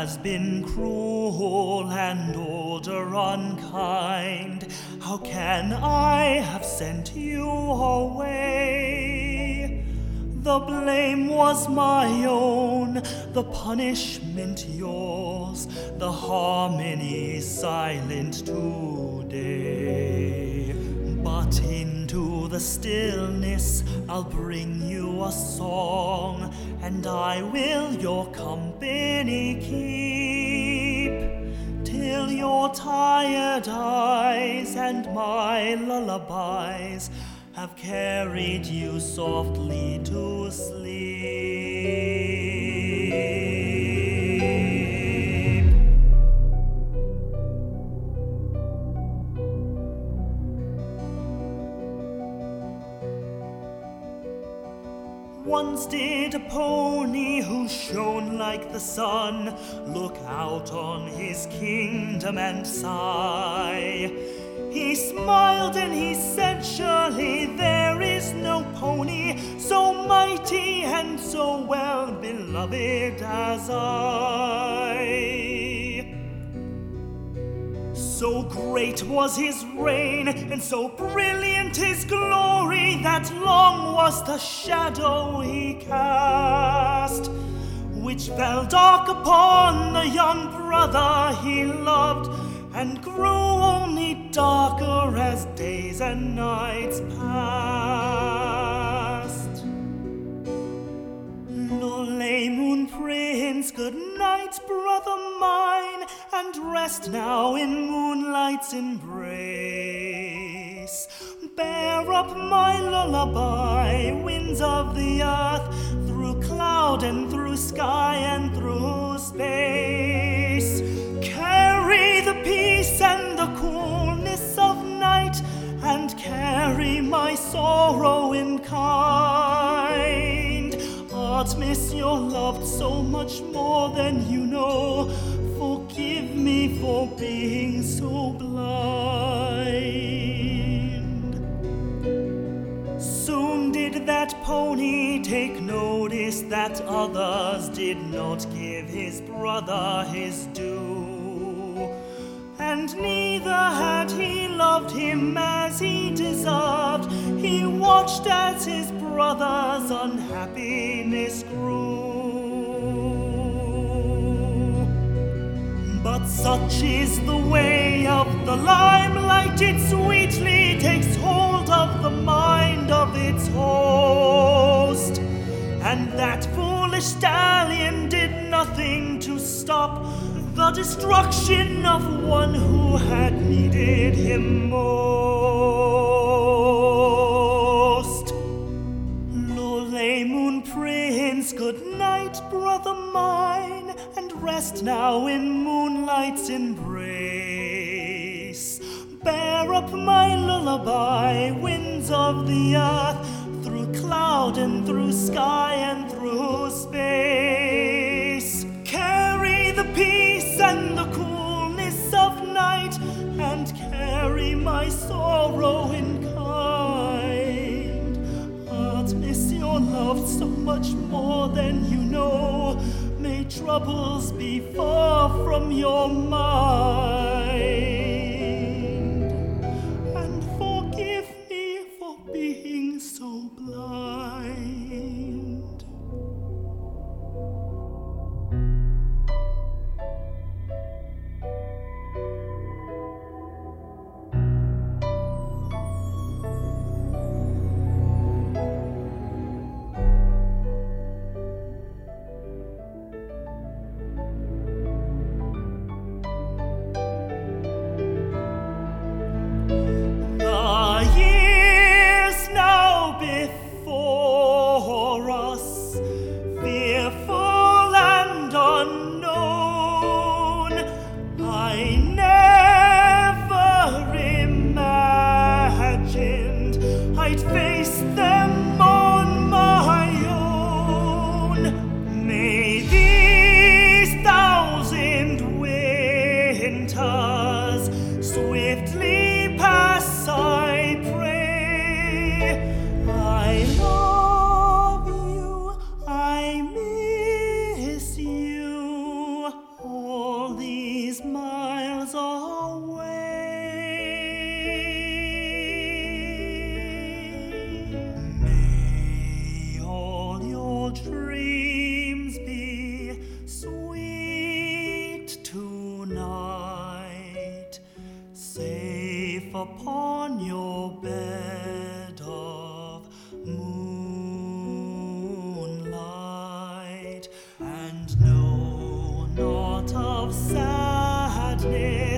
has been cruel and older unkind. How can I have sent you away? The blame was my own, the punishment yours, the harmony silent today. But into the stillness I'll bring you a song, and I will your company keep, till your tired eyes and my lullabies have carried you softly to sleep. Once did a pony who shone like the sun look out on his kingdom and sigh. He smiled and he said, surely there is no pony so mighty and so well beloved as I. So great was his reign and so brilliant his glory that long was the shadow he cast, which fell dark upon the young brother he loved, and grew only darker as days and nights passed. Lolei, Moon Prince, good night, brother mine, and rest now in moonlight's embrace. Bear up my lullaby, winds of the earth, through cloud and through sky and through space. Carry the peace and the coolness of night, and carry my sorrow in kind. Artemis, you're loved so much more than you know. Forgive me for being so blind. Soon did that pony take notice that others did not give his brother his due, and neither had he loved him as he deserved. He watched as his brother's unhappiness grew. But such is the way of the limelight, it sweetly takes hold of the mind of its host. And that foolish stallion did nothing to stop the destruction of one who had needed him most. Lolei, Moon Prince, good night, brother mine, and rest now in moonlight's embrace. Bear up my lullaby, winds of the earth, through cloud and through sky and through space. Carry the peace and the coolness of night, and carry my sorrow in kind. Artemis, you're loved so much more than you know. May troubles be far from your mind, and forgive me for being so blind. upon your bed of moonlight, and know not of sadness